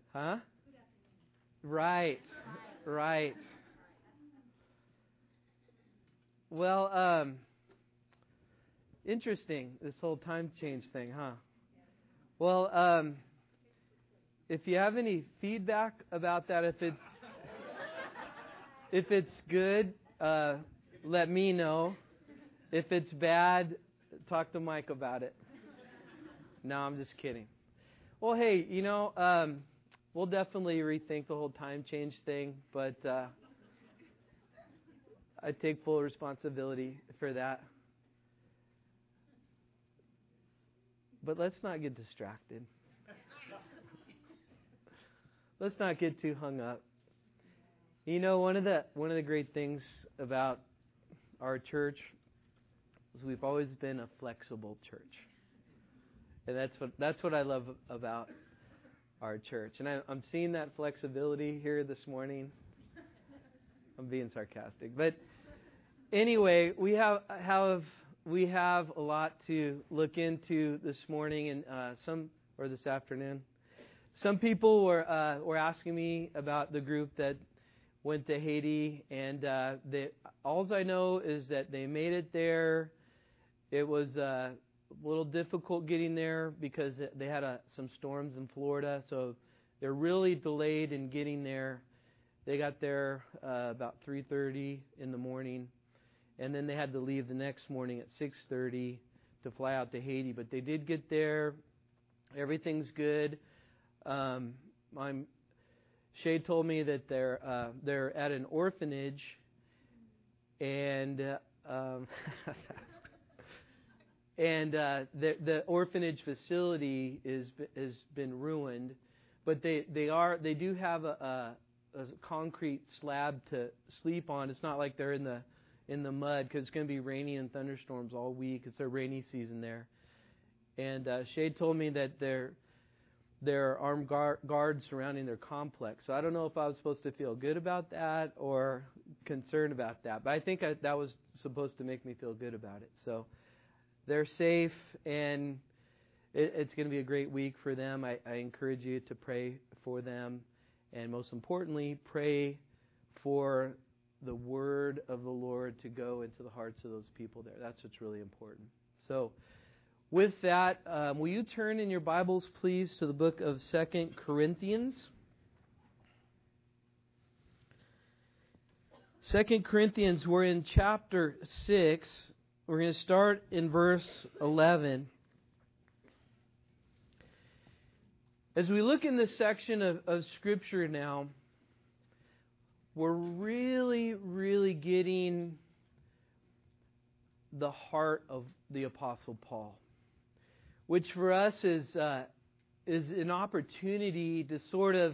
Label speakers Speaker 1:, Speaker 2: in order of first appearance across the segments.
Speaker 1: Huh? Right. Right. Well, interesting, this whole time change thing, huh? Well, if you have any feedback about that, if it's good, let me know. If it's bad, talk to Mike about it. No, I'm just kidding. Well, hey, we'll definitely rethink the whole time change thing, but I take full responsibility for that. But let's not get distracted. Let's not get too hung up. One of the great things about our church is we've always been a flexible church. And that's what I love about our church. And I'm seeing that flexibility here this morning. I'm being sarcastic. But anyway, we have a lot to look into this morning and this afternoon. Some people were asking me about the group that went to Haiti, and all I know is that they made it there. It was a little difficult getting there because they had some storms in Florida, so they're really delayed in getting there. They got there about 3:30 in the morning, and then they had to leave the next morning at 6:30 to fly out to Haiti. But they did get there. Everything's good. Shay told me that they're at an orphanage, and the orphanage facility has been ruined, but they do have a concrete slab to sleep on. It's not like they're in the mud, because it's going to be rainy and thunderstorms all week. It's a rainy season there, and Shay told me that there are armed guards surrounding their complex. So I don't know if I was supposed to feel good about that or concerned about that. But I think that was supposed to make me feel good about it. So they're safe, and it's going to be a great week for them. I encourage you to pray for them. And most importantly, pray for the word of the Lord to go into the hearts of those people there. That's what's really important. So with that, will you turn in your Bibles, please, to the book of 2 Corinthians? 2 Corinthians, we're in chapter 6. We're going to start in verse 11. As we look in this section of Scripture now, we're really, really getting the heart of the Apostle Paul, which for us is an opportunity to sort of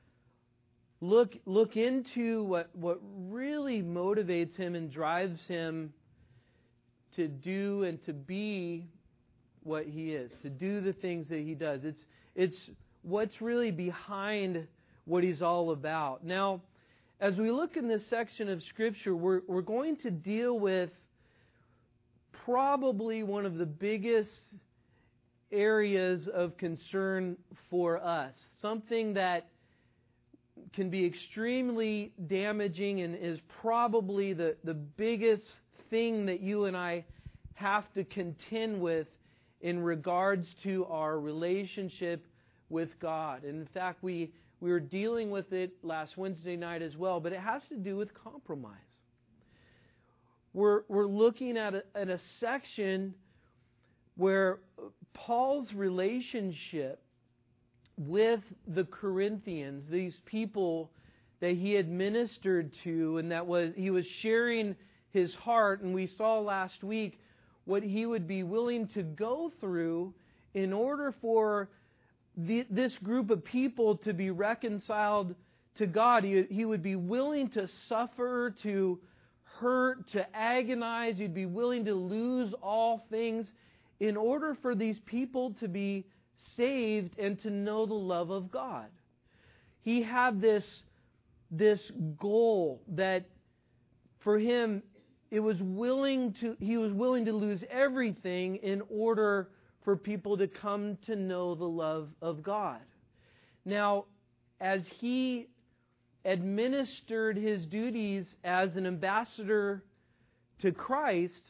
Speaker 1: look into what really motivates him and drives him to do and to be what he is, to do the things that he does. It's what's really behind what he's all about. Now, as we look in this section of Scripture, we're going to deal with probably one of the biggest areas of concern for us. Something that can be extremely damaging and is probably the biggest thing that you and I have to contend with in regards to our relationship with God. And in fact, we were dealing with it last Wednesday night as well, but it has to do with compromise. We're looking at a section where Paul's relationship with the Corinthians, these people that he had ministered to, and he was sharing his heart, and we saw last week what he would be willing to go through in order for this group of people to be reconciled to God. He would be willing to suffer, to hurt, to agonize. He'd be willing to lose all things in order for these people to be saved and to know the love of God. He had this goal that for him he was willing to lose everything in order for people to come to know the love of God. Now, as he administered his duties as an ambassador to Christ,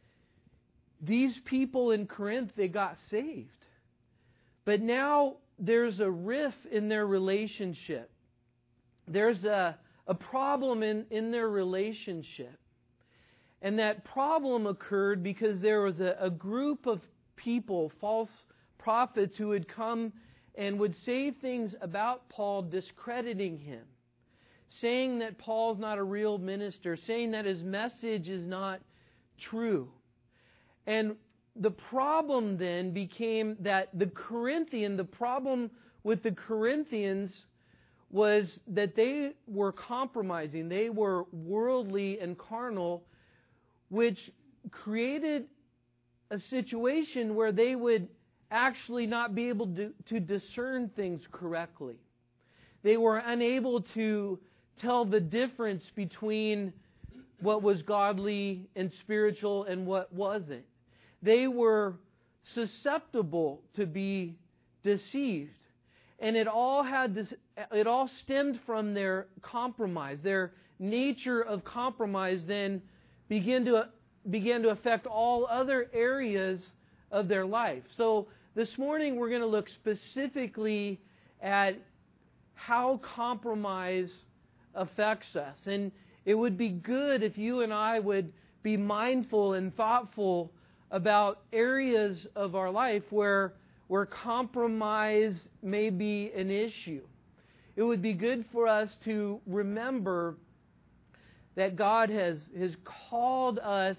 Speaker 1: these people in Corinth, they got saved. But now there's a rift in their relationship. There's a problem in their relationship. And that problem occurred because there was a group of people, false prophets, who would come and would say things about Paul discrediting him, saying that Paul's not a real minister, saying that his message is not true. And the problem then became that the problem with the Corinthians was that they were compromising. They were worldly and carnal, which created a situation where they would actually not be able to discern things correctly. They were unable to tell the difference between what was godly and spiritual and what wasn't. They were susceptible to be deceived. And it all stemmed from their compromise. Their nature of compromise then began to affect all other areas of their life. So this morning we're going to look specifically at how compromise affects us. And it would be good if you and I would be mindful and thoughtful about areas of our life where compromise may be an issue. It would be good for us to remember that God has called us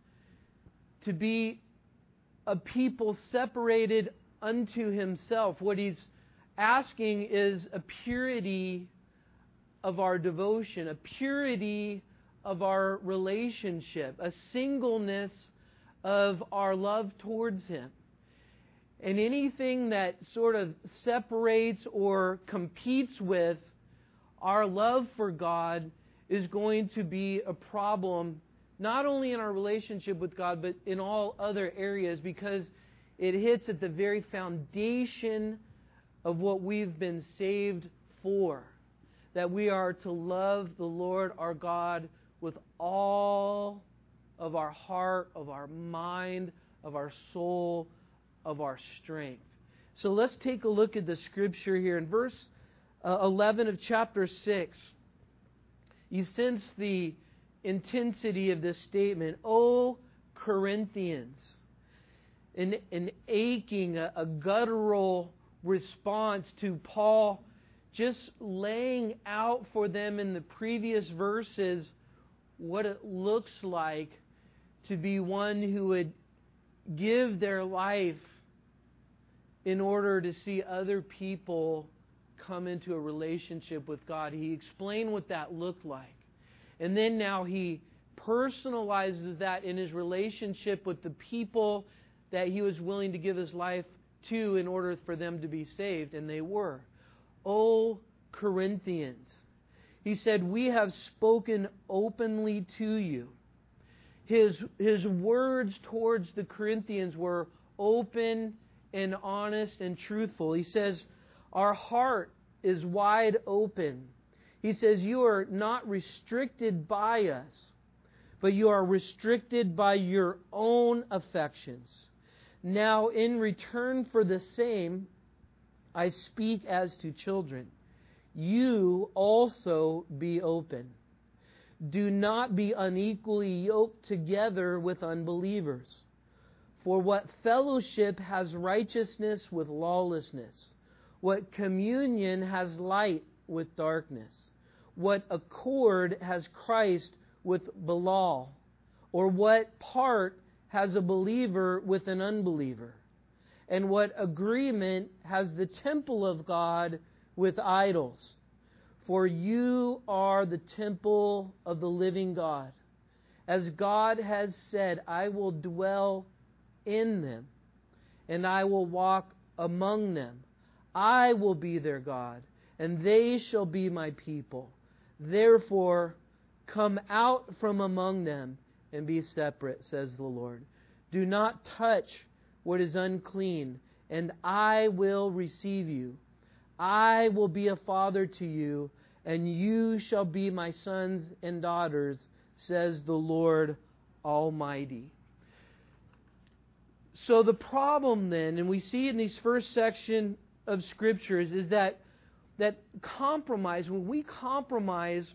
Speaker 1: to be a people separated unto Himself. What He's asking is a purity of our devotion, a purity of our relationship, a singleness of our love towards Him. And anything that sort of separates or competes with our love for God is going to be a problem, not only in our relationship with God, but in all other areas, because it hits at the very foundation of what we've been saved for. That we are to love the Lord our God with all of our heart, of our mind, of our soul, of our strength. So let's take a look at the scripture here. In verse 11 of chapter 6, you sense the intensity of this statement. O Corinthians, an aching, a guttural response to Paul just laying out for them in the previous verses what it looks like to be one who would give their life in order to see other people come into a relationship with God. He explained what that looked like. And then now he personalizes that in his relationship with the people that he was willing to give his life to in order for them to be saved. And they were. O Corinthians, he said, we have spoken openly to you. His words towards the Corinthians were open and honest and truthful. He says, our heart is wide open. He says, you are not restricted by us, but you are restricted by your own affections. Now, in return for the same, I speak as to children. You also be open. Do not be unequally yoked together with unbelievers. For what fellowship has righteousness with lawlessness? What communion has light with darkness? What accord has Christ with Belial? Or what part has a believer with an unbeliever? And what agreement has the temple of God with idols? For you are the temple of the living God. As God has said, I will dwell in them, and I will walk among them. I will be their God, and they shall be my people. Therefore, come out from among them and be separate, says the Lord. Do not touch what is unclean, and I will receive you. I will be a father to you, and you shall be my sons and daughters, says the Lord Almighty. So the problem then, and we see in these first section of Scriptures, is that compromise, when we compromise,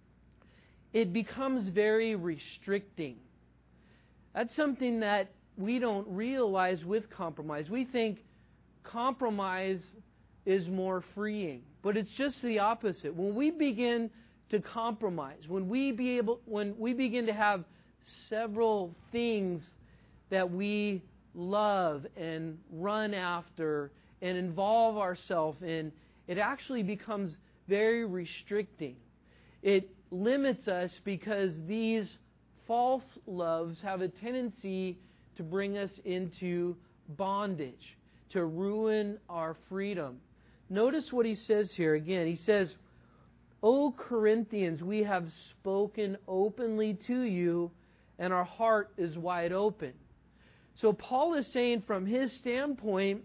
Speaker 1: it becomes very restricting. That's something that we don't realize with compromise. We think compromise is more freeing, but it's just the opposite. When we begin to compromise, when we begin to have several things that we love and run after and involve ourselves in, it actually becomes very restricting. It limits us because these false loves have a tendency to bring us into bondage, to ruin our freedom. Notice what he says here again. He says, O Corinthians, we have spoken openly to you, and our heart is wide open. So Paul is saying from his standpoint,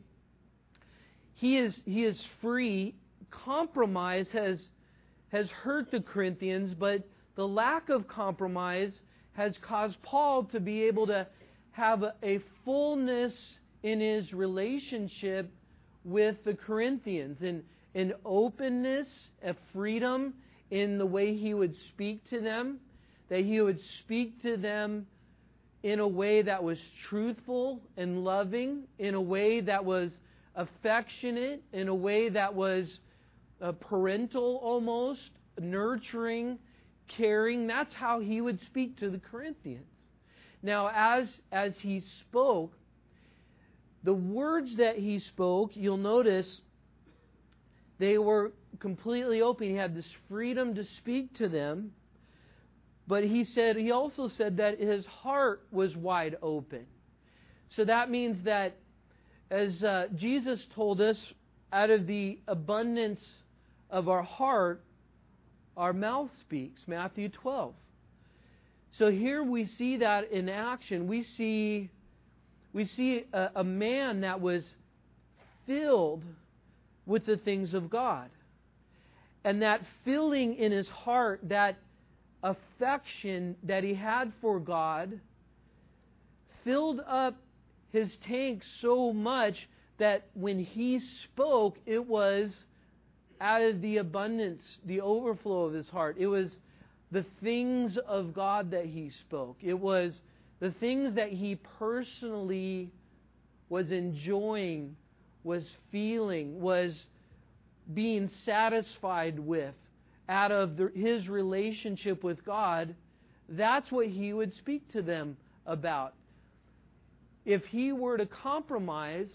Speaker 1: he is free. Compromise has hurt the Corinthians, but the lack of compromise has caused Paul to be able to have a fullness in his relationship with the Corinthians, and an openness, a freedom in the way he would speak to them, that he would speak to them in a way that was truthful and loving, in a way that was affectionate, in a way that was parental almost, nurturing, caring. That's how he would speak to the Corinthians. Now, as he spoke, the words that he spoke, you'll notice, they were completely open. He had this freedom to speak to them. But he also said that his heart was wide open. So that means that, as Jesus told us, out of the abundance of our heart, our mouth speaks. Matthew 12. So here we see that in action. We see a man that was filled with the things of God. And that filling in his heart, that affection that he had for God, filled up his tank so much that when he spoke, it was out of the abundance, the overflow of his heart. It was the things of God that he spoke. It was the things that he personally was enjoying, was feeling, was being satisfied with out of his relationship with God. That's what he would speak to them about. If he were to compromise,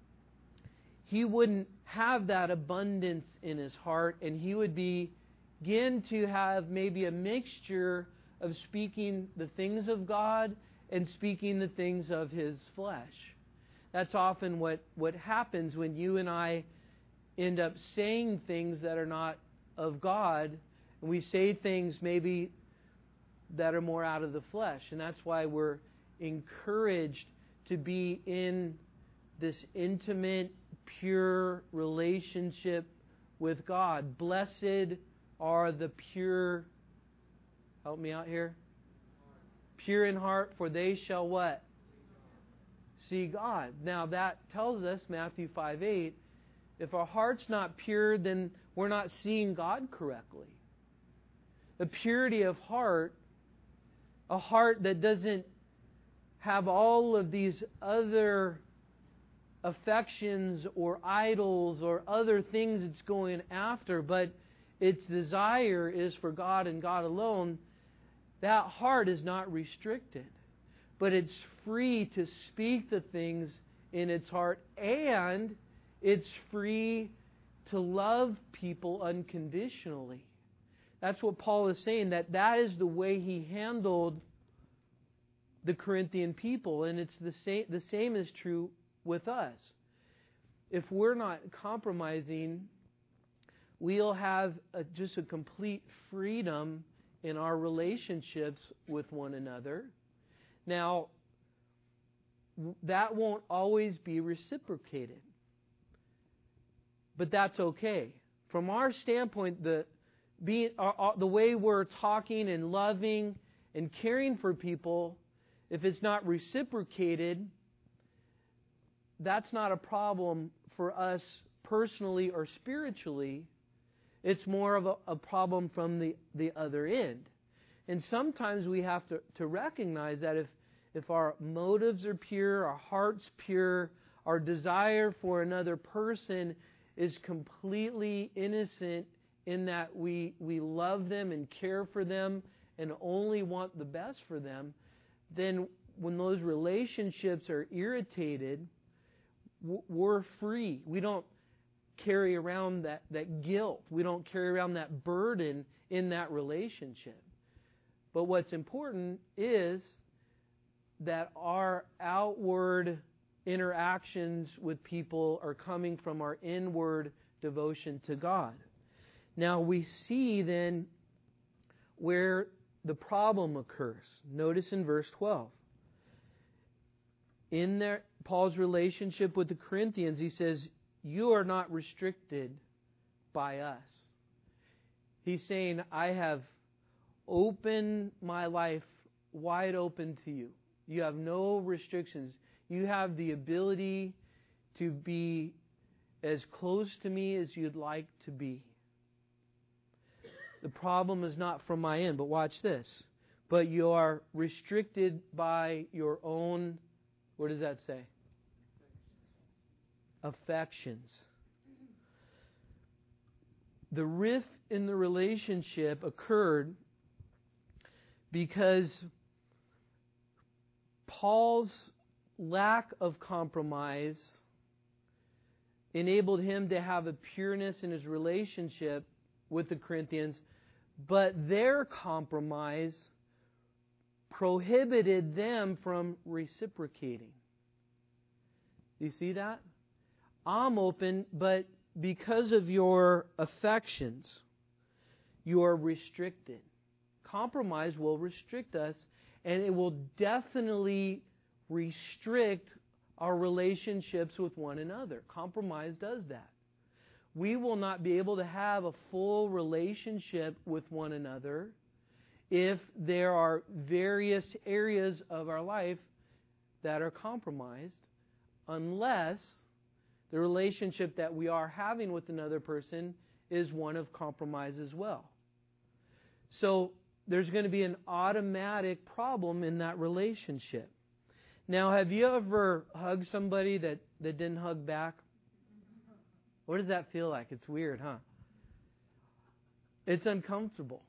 Speaker 1: he wouldn't have that abundance in his heart, and he would begin to have maybe a mixture of speaking the things of God and speaking the things of his flesh. That's often what happens when you and I end up saying things that are not of God, and we say things maybe that are more out of the flesh. And that's why we're encouraged to be in this intimate, pure relationship with God. Blessed are the pure, help me out here, pure in heart, for they shall what? See God. Now that tells us, Matthew 5:8, if our heart's not pure, then we're not seeing God correctly. The purity of heart, a heart that doesn't have all of these other affections or idols or other things it's going after, but its desire is for God and God alone, that heart is not restricted. But it's free to speak the things in its heart, and it's free to love people unconditionally. That's what Paul is saying, that is the way he handled the Corinthian people, and it's the same is true with us. If we're not compromising, we'll have just a complete freedom in our relationships with one another. Now, that won't always be reciprocated. but that's okay. From our standpoint, the way we're talking and loving and caring for people, if it's not reciprocated, that's not a problem for us personally or spiritually. It's more of a problem from the other end. And sometimes we have to recognize that if our motives are pure, our heart's pure, our desire for another person is completely innocent in that we love them and care for them and only want the best for them, then when those relationships are irritated, we're free. We don't carry around that guilt. We don't carry around that burden in that relationship. But what's important is that our outward interactions with people are coming from our inward devotion to God. Now we see then where the problem occurs. Notice in verse 12. In Paul's relationship with the Corinthians, he says, you are not restricted by us. He's saying, I have opened my life wide open to you. You have no restrictions. You have the ability to be as close to me as you'd like to be. The problem is not from my end, but watch this. But you are restricted by your own, what does that say? Affections. The rift in the relationship occurred because Paul's lack of compromise enabled him to have a pureness in his relationship with the Corinthians, but their compromise prohibited them from reciprocating. You see that? I'm open, but because of your affections, you are restricted. Compromise will restrict us, and it will definitely restrict our relationships with one another. Compromise does that. We will not be able to have a full relationship with one another if there are various areas of our life that are compromised, unless the relationship that we are having with another person is one of compromise as well. So there's going to be an automatic problem in that relationship. Now, have you ever hugged somebody that didn't hug back? What does that feel like? It's weird, huh? It's uncomfortable.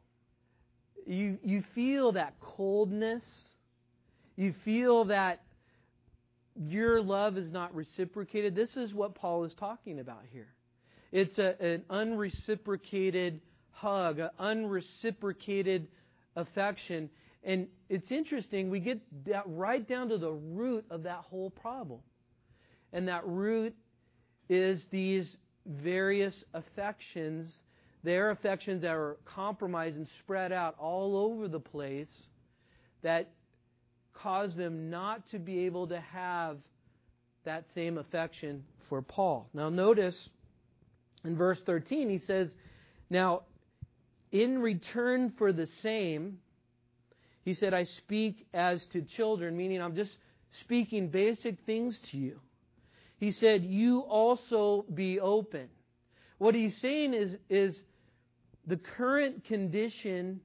Speaker 1: You feel that coldness. You feel that your love is not reciprocated. This is what Paul is talking about here. It's an unreciprocated hug, an unreciprocated affection. And it's interesting, we get right down to the root of that whole problem. And that root is these various affections. They're affections that are compromised and spread out all over the place that cause them not to be able to have that same affection for Paul. Now notice in verse 13 he says, now in return for the same, he said, I speak as to children, meaning I'm just speaking basic things to you. He said, you also be open. What he's saying is the current condition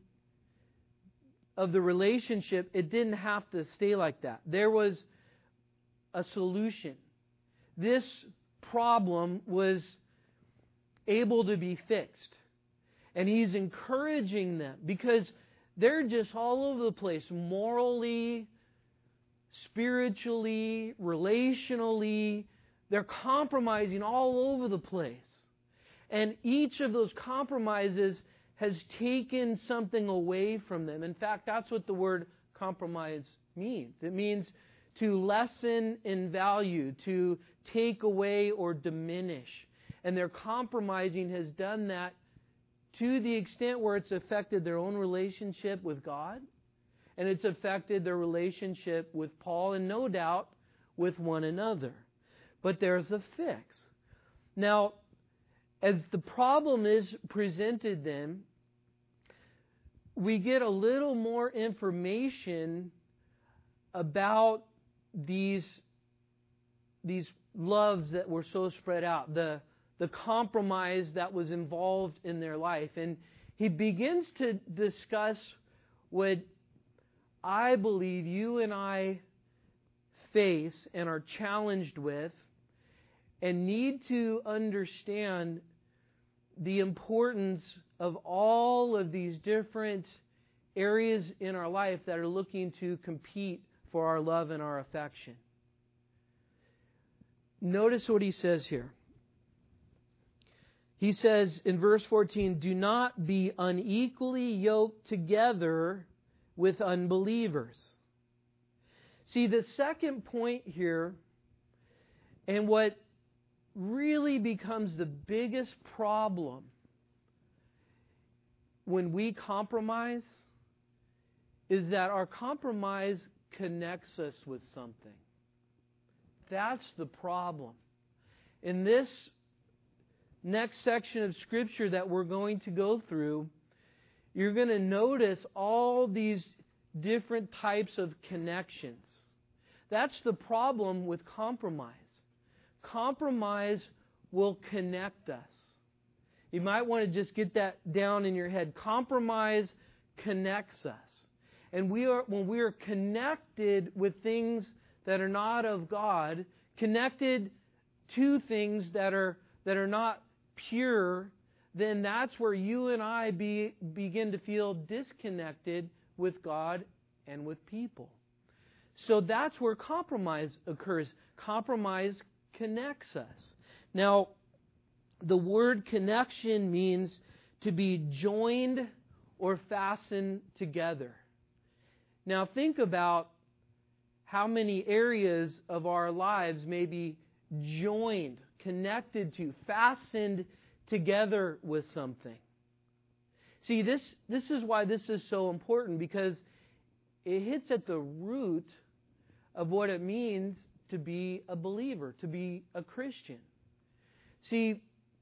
Speaker 1: of the relationship, it didn't have to stay like that. There was a solution. This problem was able to be fixed. And he's encouraging them because they're just all over the place, morally, spiritually, relationally. They're compromising all over the place. And each of those compromises has taken something away from them. In fact, that's what the word compromise means. It means to lessen in value, to take away or diminish. And their compromising has done that to the extent where it's affected their own relationship with God, and it's affected their relationship with Paul, and no doubt with one another. But there's a fix. Now, as the problem is presented then, we get a little more information about these loves that were so spread out, the compromise that was involved in their life. And he begins to discuss what I believe you and I face and are challenged with and need to understand the importance of all of these different areas in our life that are looking to compete for our love and our affection. Notice what he says here. He says in verse 14, "Do not be unequally yoked together with unbelievers." See, the second point here, and what really becomes the biggest problem when we compromise, is that our compromise connects us with something. That's the problem. In this next section of Scripture that we're going to go through, you're going to notice all these different types of connections. That's the problem with compromise. Compromise will connect us. You might want to just get that down in your head. Compromise connects us. And when we are connected with things that are not of God, connected to things that are not pure, then that's where you and I begin to feel disconnected with God and with people. So that's where compromise occurs. Compromise connects us. Now, the word connection means to be joined or fastened together. Now, think about how many areas of our lives may be joined, connected to, fastened together with something. See, this is why this is so important, because it hits at the root of what it means to be a believer, to be a Christian. See,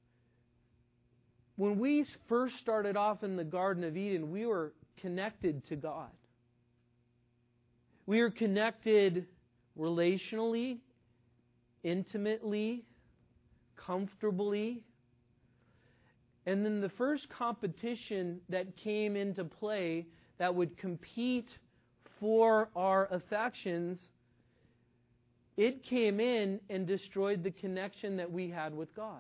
Speaker 1: when we first started off in the Garden of Eden, we were connected to God. We were connected relationally, intimately, comfortably. And then the first competition that came into play that would compete for our affections, it came in and destroyed the connection that we had with God.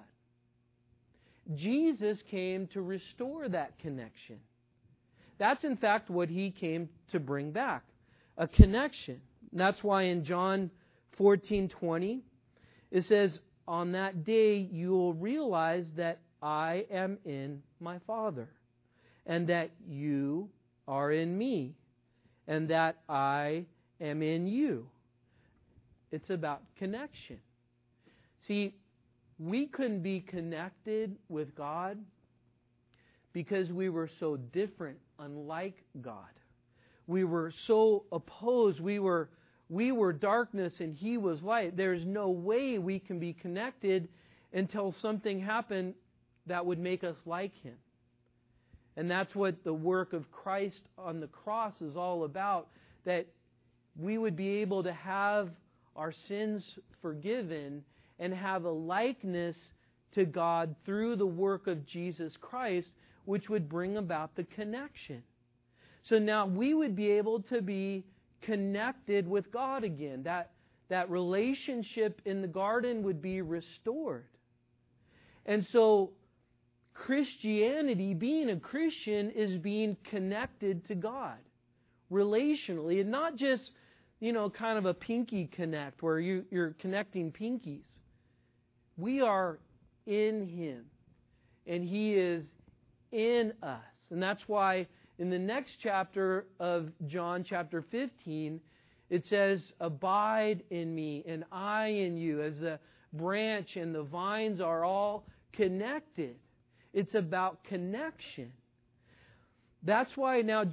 Speaker 1: Jesus came to restore that connection. That's in fact what He came to bring back, a connection. And that's why in John 14:20 it says, "On that day you will realize that I am in my Father, and that you are in me, and that I am in you." It's about connection. See, we couldn't be connected with God because we were so different, unlike God. We were so opposed. We were darkness and He was light. There's no way we can be connected until something happened that would make us like Him. And that's what the work of Christ on the cross is all about, that we would be able to have our sins forgiven and have a likeness to God through the work of Jesus Christ, which would bring about the connection. So now we would be able to be connected with God again. That relationship in the garden would be restored. And so Christianity, being a Christian, is being connected to God relationally, and not just, kind of a pinky connect where you're connecting pinkies. We are in Him, and He is in us. And that's why in the next chapter of John, chapter 15, it says, "Abide in me, and I in you," as the branch and the vines are all connected. It's about connection. That's why now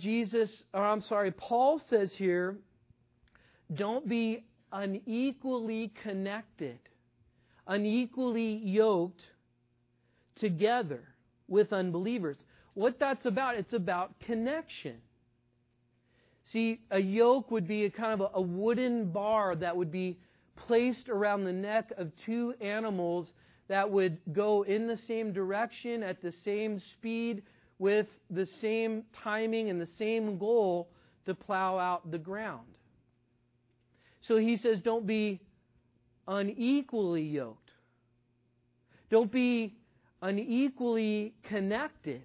Speaker 1: Paul says here, don't be unequally connected, unequally yoked together with unbelievers. What that's about, it's about connection. See, a yoke would be a kind of a wooden bar that would be placed around the neck of two animals that would go in the same direction at the same speed with the same timing and the same goal to plow out the ground. So he says, don't be unequally yoked. Don't be unequally connected.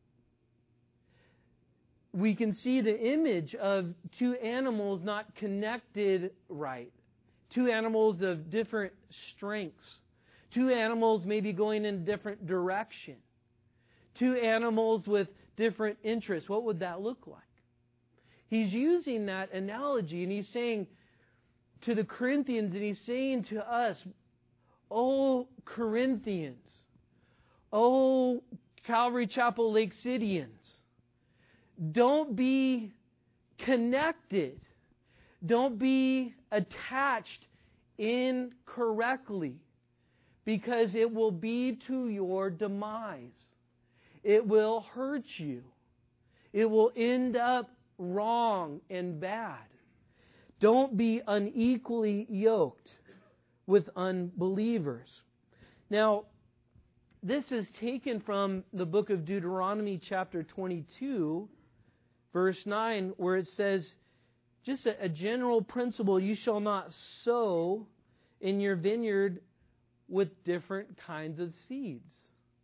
Speaker 1: We can see the image of two animals not connected right. Two animals of different strengths. Two animals maybe going in a different direction. Two animals with different interests. What would that look like? He's using that analogy, and he's saying to the Corinthians, and he's saying to us, "Oh, Corinthians, oh, Calvary Chapel Lake Cityans, don't be connected. Don't be attached incorrectly, because it will be to your demise. It will hurt you. It will end up wrong and bad. Don't be unequally yoked with unbelievers." Now, this is taken from the book of Deuteronomy chapter 22, verse 9, where it says, just a general principle, you shall not sow in your vineyard with different kinds of seeds.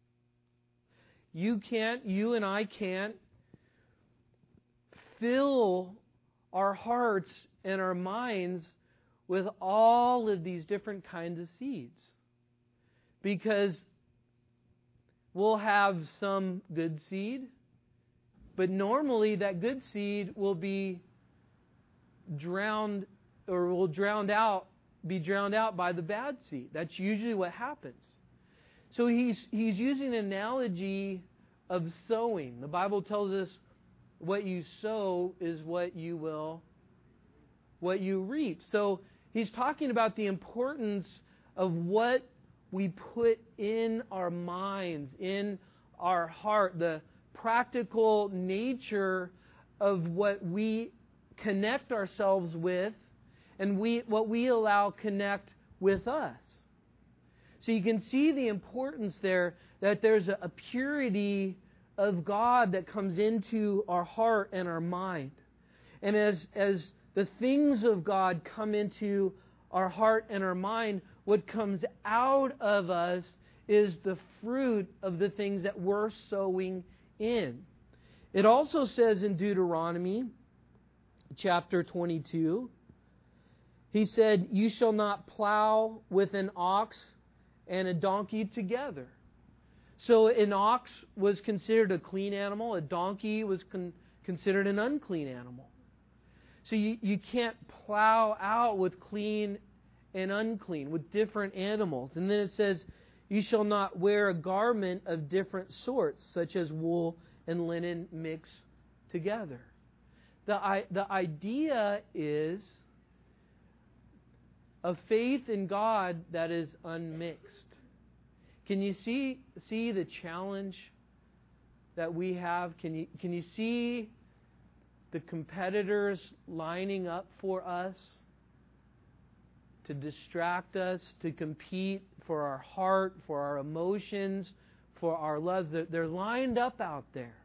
Speaker 1: You and I can't fill our hearts and our minds with all of these different kinds of seeds. Because we'll have some good seed, but normally that good seed will be drowned out by the bad seed. That's usually what happens. So he's using an analogy of sowing. The Bible tells us what you sow is what you reap. So he's talking about the importance of what we put in our minds, in our heart, the practical nature of what we connect ourselves with and what we allow connect with us. So you can see the importance there, that there's a purity of God that comes into our heart and our mind. And as the things of God come into our heart and our mind, what comes out of us is the fruit of the things that we're sowing in. It also says in Deuteronomy chapter 22, he said, "You shall not plow with an ox and a donkey together." So an ox was considered a clean animal. A donkey was considered an unclean animal. So you can't plow out with clean and unclean, with different animals. And then it says, "You shall not wear a garment of different sorts, such as wool and linen mixed together." The idea is a faith in God that is unmixed. Can you see the challenge that we have? Can you see the competitors lining up for us to distract us, to compete for our heart, for our emotions, for our loves? They're lined up out there.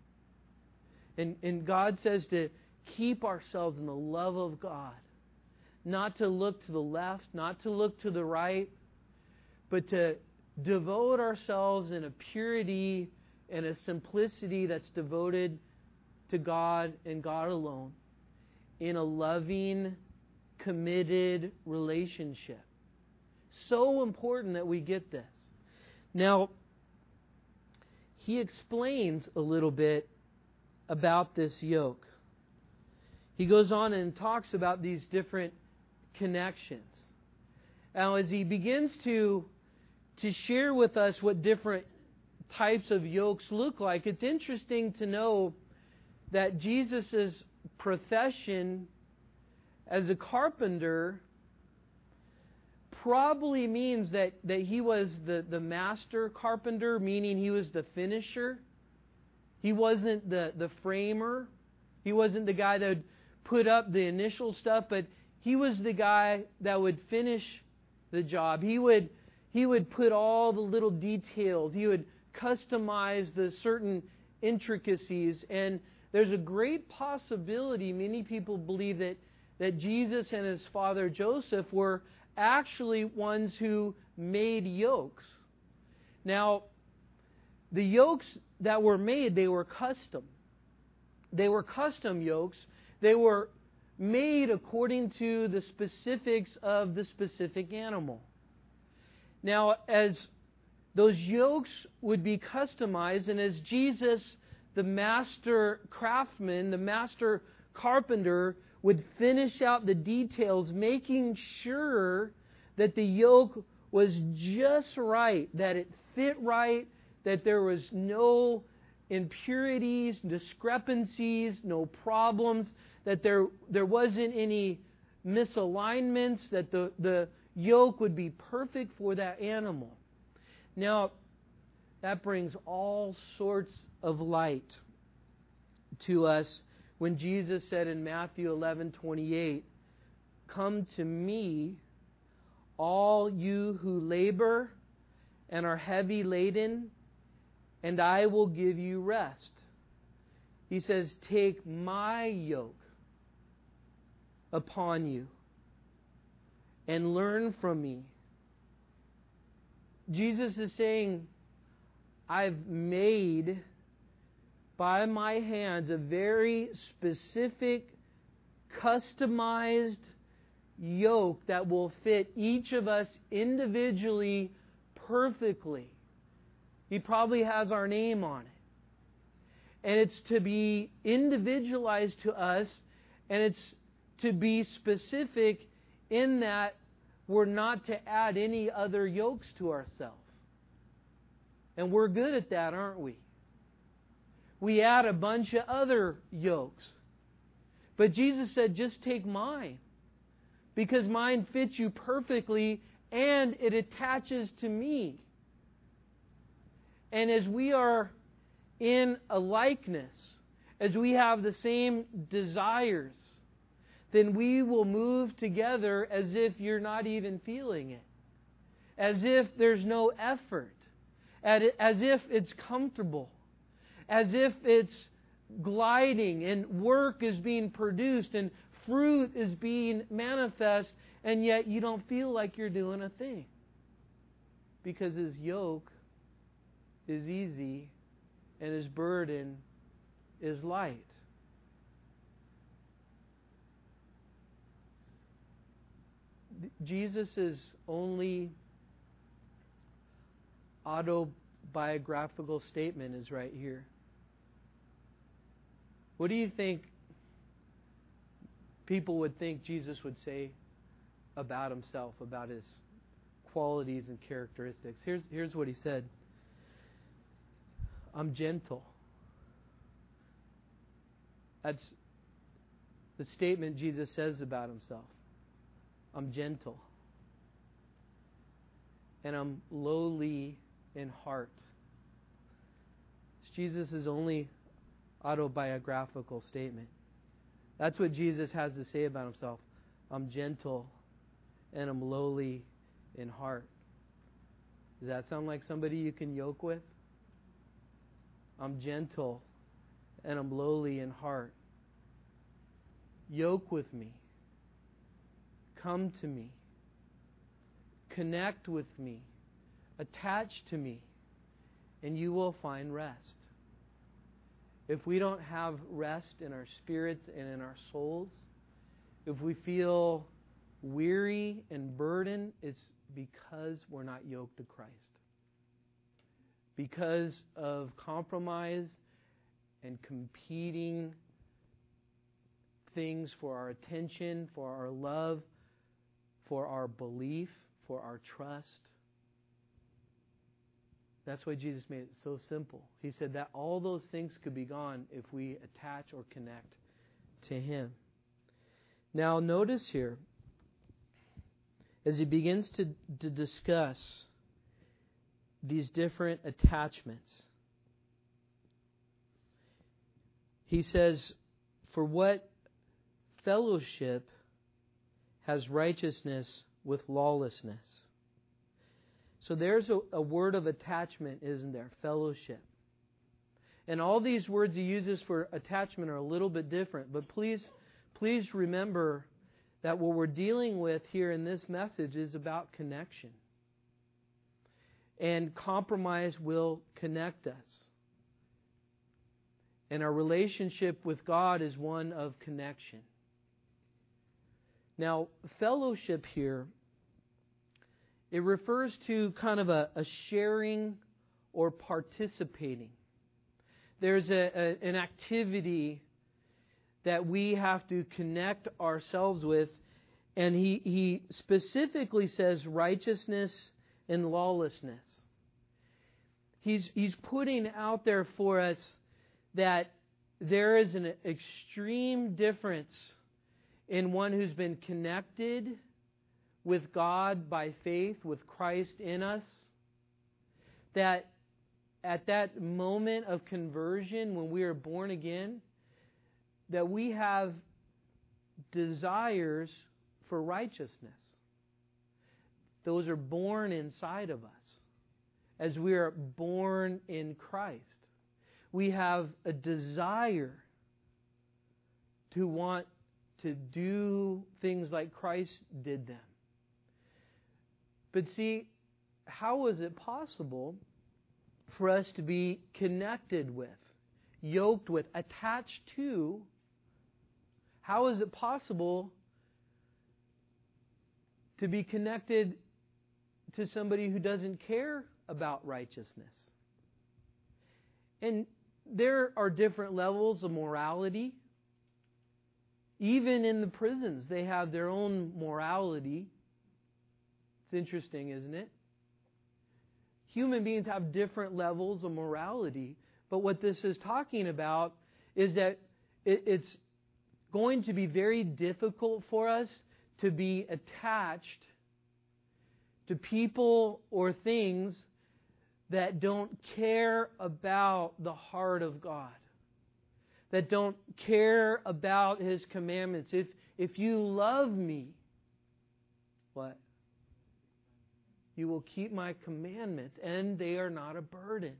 Speaker 1: And God says to keep ourselves in the love of God. Not to look to the left, not to look to the right, but to devote ourselves in a purity and a simplicity that's devoted to God and God alone, in a loving, committed relationship. So important that we get this. Now, he explains a little bit about this yoke. He goes on and talks about these different connections. Now, as he begins to share with us what different types of yokes look like, it's interesting to know that Jesus' profession as a carpenter probably means that he was the master carpenter, meaning he was the finisher. He wasn't the framer. He wasn't the guy that would put up the initial stuff, but he was the guy that would finish the job. He would put all the little details. He would customize the certain intricacies. And there's a great possibility, many people believe that Jesus and his father Joseph were actually ones who made yokes. Now, the yokes that were made, they were custom. They were custom yokes. They were made according to the specifics of the specific animal. Now, as those yokes would be customized, and as Jesus, the master craftsman, the master carpenter, would finish out the details, making sure that the yoke was just right, that it fit right, that there was no impurities, discrepancies, no problems, that there wasn't any misalignments, that the yoke would be perfect for that animal. Now, that brings all sorts of light to us when Jesus said in Matthew 11:28, "Come to me, all you who labor and are heavy laden, and I will give you rest." He says, "Take my yoke upon you and learn from me." Jesus is saying, I've made by my hands a very specific, customized yoke that will fit each of us individually perfectly. He probably has our name on it. And it's to be individualized to us, and it's to be specific in that we're not to add any other yokes to ourselves. And we're good at that, aren't we? We add a bunch of other yokes. But Jesus said, just take mine. Because mine fits you perfectly and it attaches to me. And as we are in a likeness, as we have the same desires, then we will move together as if you're not even feeling it. As if there's no effort. As if it's comfortable. As if it's gliding and work is being produced and fruit is being manifest, and yet you don't feel like you're doing a thing. Because His yoke is easy and His burden is light. Jesus' only autobiographical statement is right here. What do you think people would think Jesus would say about Himself, about His qualities and characteristics? Here's what He said. I'm gentle. That's the statement Jesus says about Himself. I'm gentle. And I'm lowly in heart. It's Jesus' only autobiographical statement. That's what Jesus has to say about Himself. I'm gentle and I'm lowly in heart. Does that sound like somebody you can yoke with? I'm gentle and I'm lowly in heart. Yoke with me. Come to me. Connect with me. Attach to me. And you will find rest. If we don't have rest in our spirits and in our souls, if we feel weary and burdened, it's because we're not yoked to Christ. Because of compromise and competing things for our attention, for our love, for our belief, for our trust. That's why Jesus made it so simple. He said that all those things could be gone if we attach or connect to Him. Now notice here, as he begins to discuss these different attachments. He says, "For what fellowship has righteousness with lawlessness?" So there's a word of attachment, isn't there? Fellowship. And all these words he uses for attachment are a little bit different. But please remember that what we're dealing with here in this message is about connection. And compromise will connect us. And our relationship with God is one of connection. Now, fellowship here, it refers to kind of a sharing or participating. There's an activity that we have to connect ourselves with, and he specifically says righteousness and lawlessness. He's putting out there for us that there is an extreme difference in one who's been connected with God by faith, with Christ in us, that at that moment of conversion, when we are born again, that we have desires for righteousness. Those are born inside of us as we are born in Christ. We have a desire to want to do things like Christ did them. But see, how is it possible for us to be connected with, yoked with, attached to? How is it possible to be connected to somebody who doesn't care about righteousness? And there are different levels of morality. Even in the prisons, they have their own morality. It's interesting, isn't it? Human beings have different levels of morality. But what this is talking about is that it's going to be very difficult for us to be attached to people or things that don't care about the heart of God, that don't care about His commandments. If you love me, what? You will keep my commandments, and they are not a burden.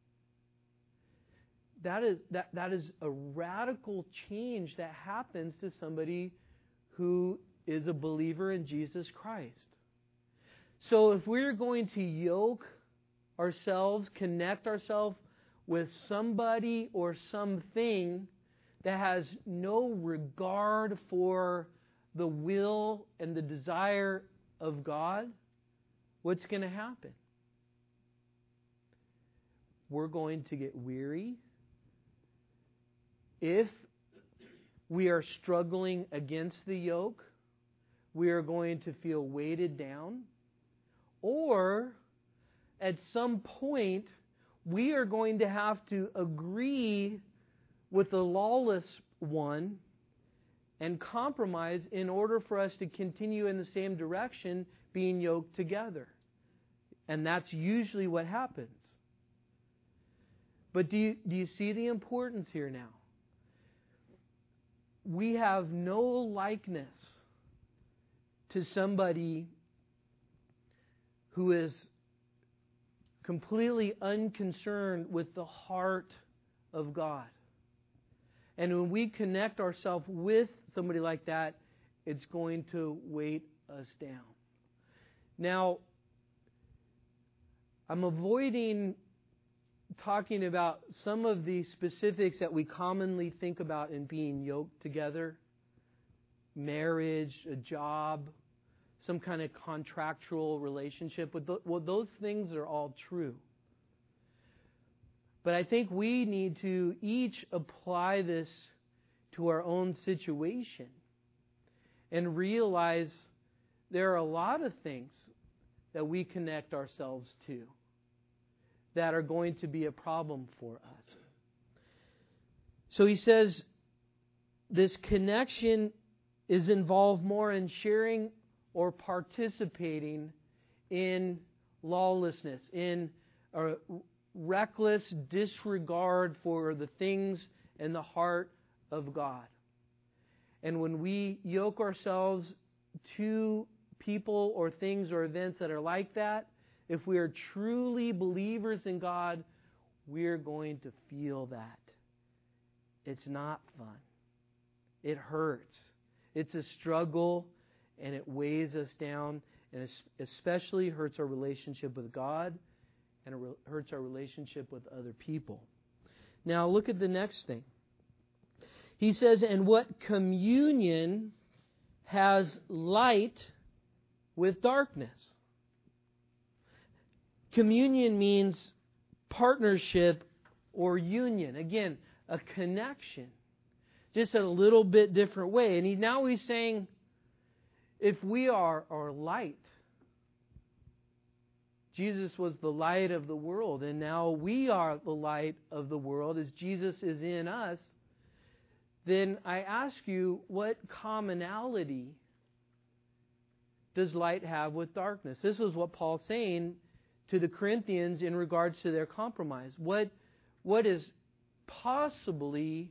Speaker 1: That is a radical change that happens to somebody who is a believer in Jesus Christ. So if we're going to yoke ourselves, connect ourselves with somebody or something that has no regard for the will and the desire of God, what's going to happen? We're going to get weary. If we are struggling against the yoke, we are going to feel weighted down. Or at some point, we are going to have to agree with the lawless one and compromise in order for us to continue in the same direction, being yoked together. And that's usually what happens. But do you see the importance here now? We have no likeness to somebody who is completely unconcerned with the heart of God. And when we connect ourselves with somebody like that, it's going to weight us down. Now, I'm avoiding talking about some of the specifics that we commonly think about in being yoked together. Marriage, a job, some kind of contractual relationship. Well, those things are all true. But I think we need to each apply this to our own situation and realize there are a lot of things that we connect ourselves to that are going to be a problem for us. So he says this connection is involved more in sharing or participating in lawlessness, in a reckless disregard for the things and the heart of God. And when we yoke ourselves to people or things or events that are like that, if we are truly believers in God, we're going to feel that. It's not fun. It hurts. It's a struggle, and it weighs us down, and especially hurts our relationship with God, and it hurts our relationship with other people. Now look at the next thing. He says, and what communion has light with darkness? Communion means partnership or union. Again, a connection. Just a little bit different way. And now he's saying, if we are light, Jesus was the light of the world, and now we are the light of the world as Jesus is in us, then I ask you, what commonality does light have with darkness? This is what Paul's saying to the Corinthians in regards to their compromise. What is possibly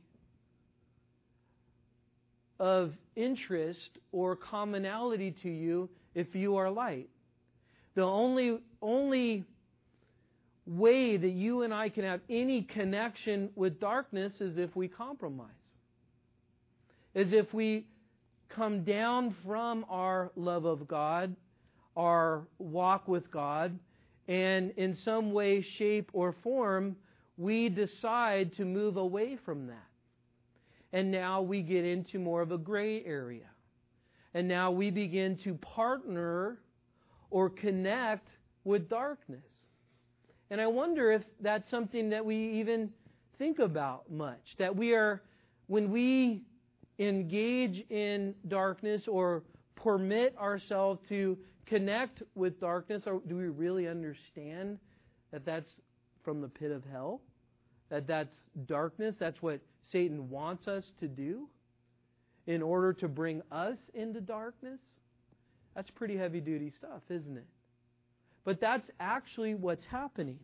Speaker 1: of interest or commonality to you if you are light? The only way that you and I can have any connection with darkness is if we compromise. Is if we come down from our love of God, our walk with God, and in some way, shape, or form, we decide to move away from that. And now we get into more of a gray area. And now we begin to partner or connect with darkness. And I wonder if that's something that we even think about much. That we are, when we engage in darkness or permit ourselves to connect with darkness, or do we really understand that that's from the pit of hell? That that's darkness? That's what Satan wants us to do in order to bring us into darkness? That's pretty heavy-duty stuff, isn't it? But that's actually what's happening.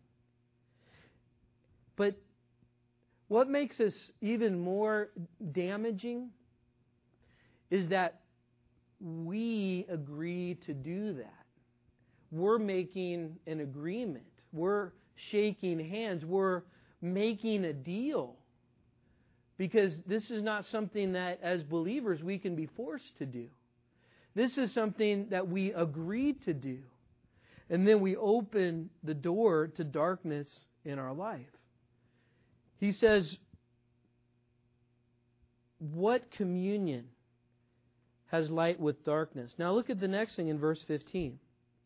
Speaker 1: But what makes this even more damaging is that we agree to do that. We're making an agreement. We're shaking hands. We're making a deal. Because this is not something that, as believers, we can be forced to do. This is something that we agree to do. And then we open the door to darkness in our life. He says, what communion has light with darkness? Now look at the next thing in verse 15.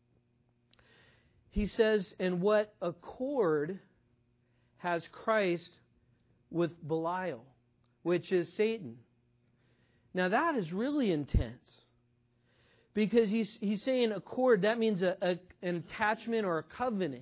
Speaker 1: He says, and what accord has Christ with Belial, which is Satan? Now that is really intense. Because he's saying accord, that means an attachment or a covenant.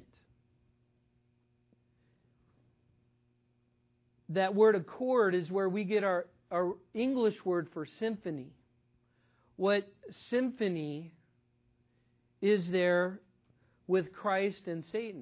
Speaker 1: That word accord is where we get our English word for symphony. What symphony is there with Christ and Satan?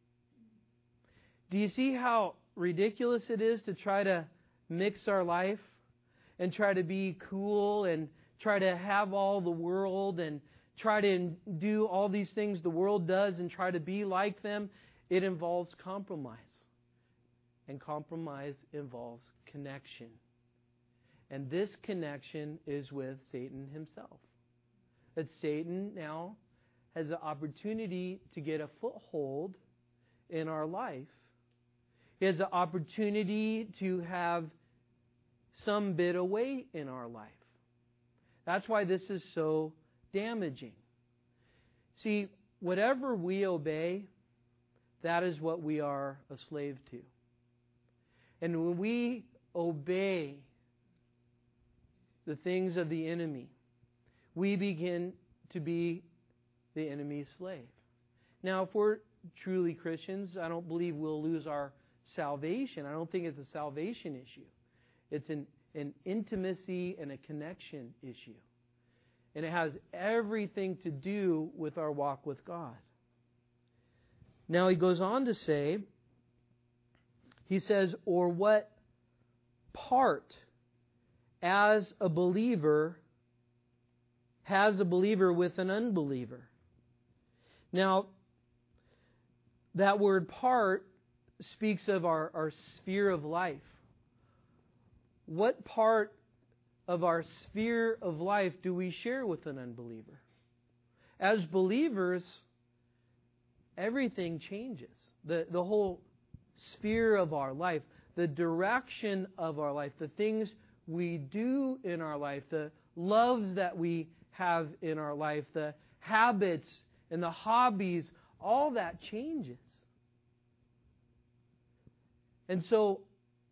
Speaker 1: Do you see how ridiculous it is to try to mix our life and try to be cool and try to have all the world and try to do all these things the world does and try to be like them? It involves compromise. And compromise involves connection. And this connection is with Satan himself. That Satan now has the opportunity to get a foothold in our life. He has the opportunity to have some bit of weight in our life. That's why this is so damaging. See, whatever we obey, that is what we are a slave to. And when we obey the things of the enemy, we begin to be the enemy's slave. Now, if we're truly Christians, I don't believe we'll lose our salvation. I don't think it's a salvation issue. It's an intimacy and a connection issue. And it has everything to do with our walk with God. Now he goes on to say, he says, or what part as a believer has a believer with an unbeliever. Now, that word part speaks of our sphere of life. What part of our sphere of life do we share with an unbeliever? As believers, everything changes. The whole sphere of our life, the direction of our life, the things we do in our life, the loves that we have in our life, the habits and the hobbies, all that changes. And so,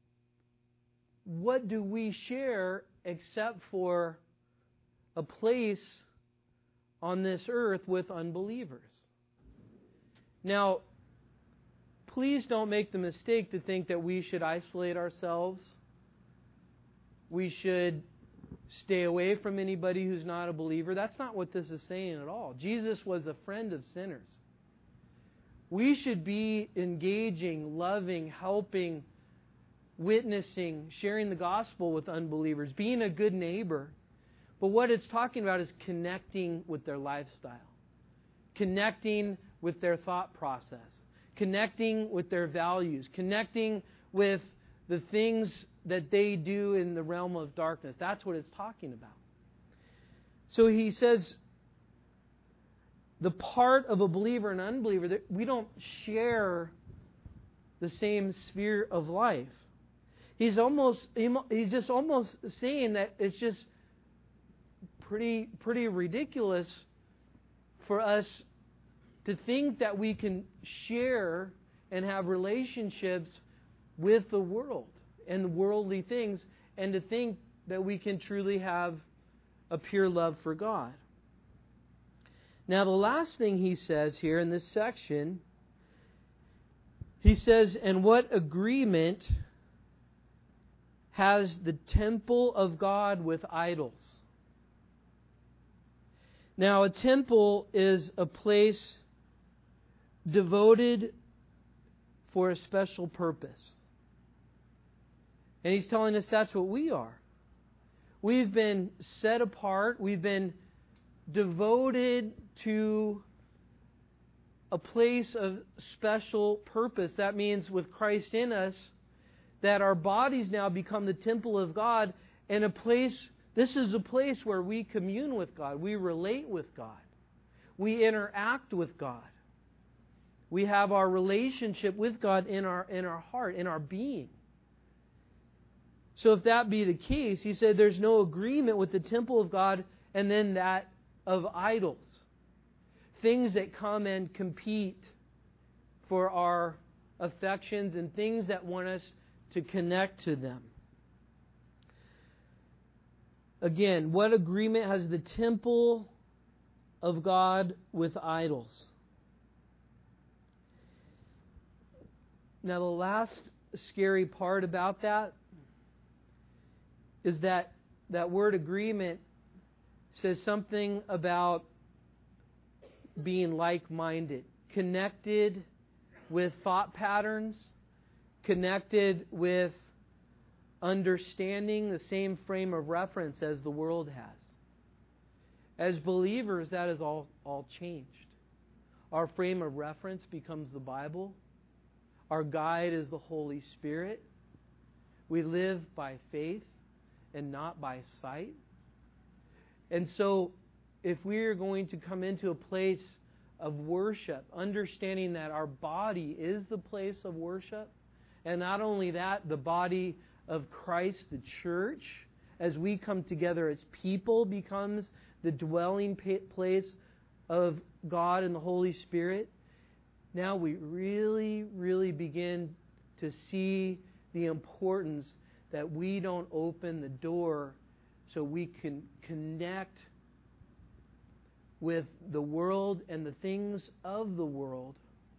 Speaker 1: what do we share except for a place on this earth with unbelievers? Now, please don't make the mistake to think that we should isolate ourselves. We should stay away from anybody who's not a believer. That's not what this is saying at all. Jesus was a friend of sinners. We should be engaging, loving, helping, witnessing, sharing the gospel with unbelievers, being a good neighbor. But what it's talking about is connecting with their lifestyle, connecting with their thought process, connecting with their values, connecting with the things that they do in the realm of darkness. That's what it's talking about. So he says, the part of a believer and unbeliever, that we don't share the same sphere of life. He's just almost saying that it's just pretty ridiculous for us to think that we can share and have relationships with the world and worldly things, and to think that we can truly have a pure love for God. Now, the last thing he says here in this section, he says, and what agreement has the temple of God with idols? Now, a temple is a place devoted for a special purpose. And he's telling us that's what we are. We've been set apart. We've been devoted to a place of special purpose. That means with Christ in us, that our bodies now become the temple of God, and this is a place where we commune with God. We relate with God. We interact with God. We have our relationship with God in our heart, in our being. So if that be the case, he said there's no agreement with the temple of God and then that of idols. Things that come and compete for our affections and things that want us to connect to them. Again, what agreement has the temple of God with idols? Now, the last scary part about that is that word agreement says something about being like-minded, connected with thought patterns, connected with understanding the same frame of reference as the world has. As believers, that is all changed. Our frame of reference becomes the Bible. Our guide is the Holy Spirit. We live by faith and not by sight. And so, if we are going to come into a place of worship, understanding that our body is the place of worship, and not only that, the body of Christ, the church, as we come together as people, becomes the dwelling place of God and the Holy Spirit, now we really, really begin to see the importance that we don't open the door so we can connect with the world and the things of the world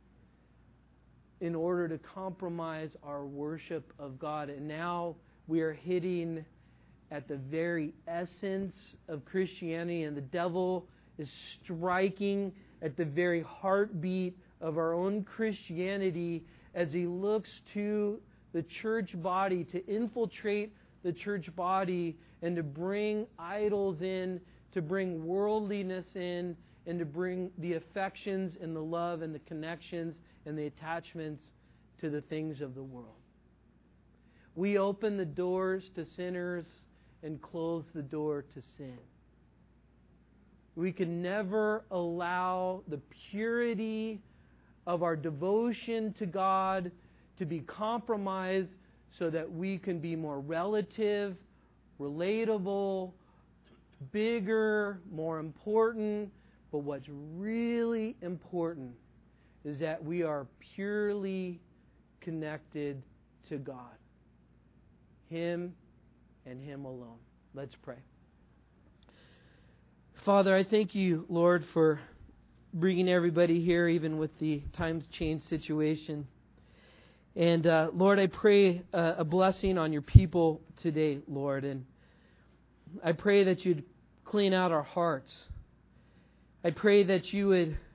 Speaker 1: in order to compromise our worship of God. And now we are hitting at the very essence of Christianity, and the devil is striking at the very heartbeat of our own Christianity as he looks to the church body to infiltrate the church body and to bring idols in, to bring worldliness in, and to bring the affections and the love and the connections and the attachments to the things of the world. We open the doors to sinners and close the door to sin. We can never allow the purity of our devotion to God to be compromised so that we can be more relative, relatable, bigger, more important. But what's really important is that we are purely connected to God. Him and Him alone. Let's pray. Father, I thank you, Lord, for bringing everybody here, even with the times change situation. And Lord, I pray a blessing on your people today, Lord. And I pray that you'd clean out our hearts. I pray that you would